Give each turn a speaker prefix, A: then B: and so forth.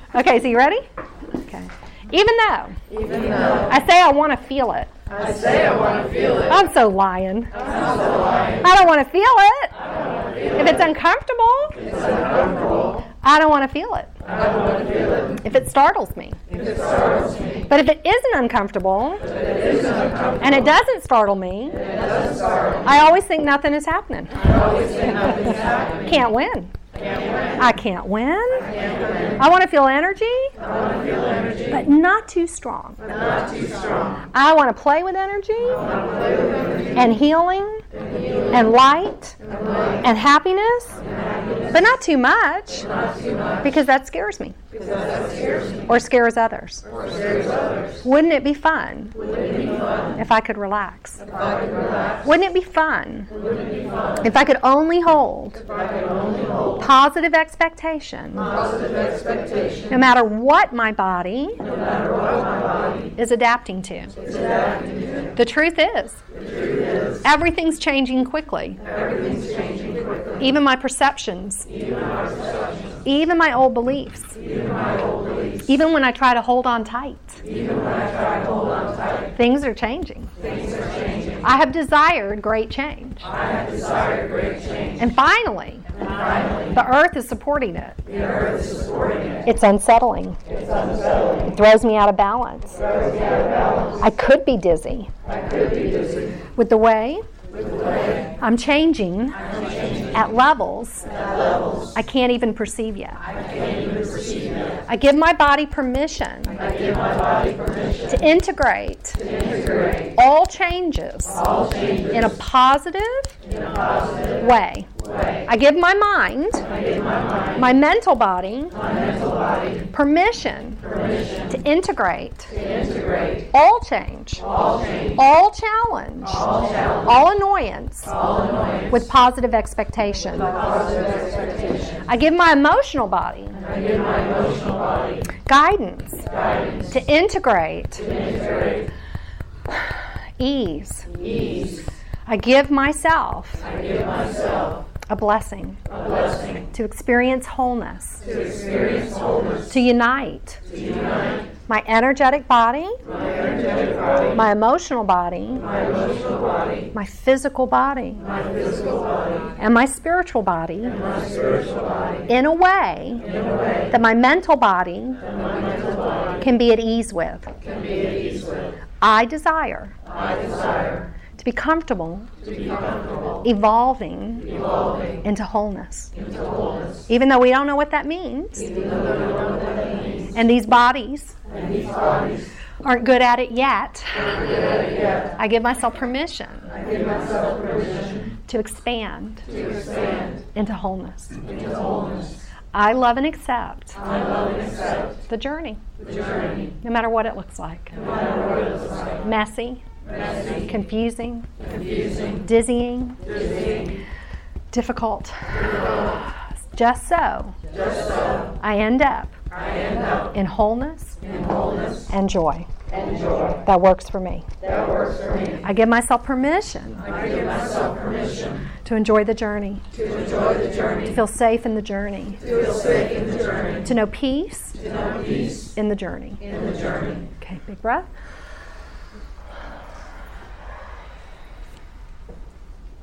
A: Okay, so you ready? Okay. Even though I say I want to feel it. I'm so lying. I don't want to feel it. If it's uncomfortable, I don't want to feel it. If it startles me. But if it isn't uncomfortable, and it doesn't startle me, I always think nothing is happening. Can't win. I can't win. I want to feel energy, but not too strong. I want to play with energy and healing and light and happiness, but not too much, because that scares me or scares others. Wouldn't it be fun if I could relax? Wouldn't it be fun if I could only hold positive expectation, no matter what my body is adapting to? The truth is, everything's changing quickly. Even my perceptions, even my old beliefs, even when I try to hold on tight, things are changing. I have desired great change. And finally, the earth is supporting it. It's unsettling. It throws me out of balance. I could be dizzy with the way I'm changing at levels I can't even perceive yet. I give my body permission to integrate all changes in a positive way. I give my mind, my mental body, permission to integrate all change, all challenge, all annoyance with positive expectation. I give my emotional body guidance to integrate ease. I give myself a blessing to experience wholeness, to unite my energetic body, my emotional body, my physical body, and my spiritual body in a way that my mental body can be at ease with. I desire to be comfortable, evolving into wholeness. Even though we don't know what that means, and these bodies aren't good at it yet, I give myself permission to expand into wholeness. I love and accept the journey, no matter what it looks like. Messy, confusing, dizzying, difficult. Just so I end up in wholeness and joy. That works for me. I give myself permission to enjoy the journey, to feel safe in the journey, to know peace in the journey. Okay, big breath.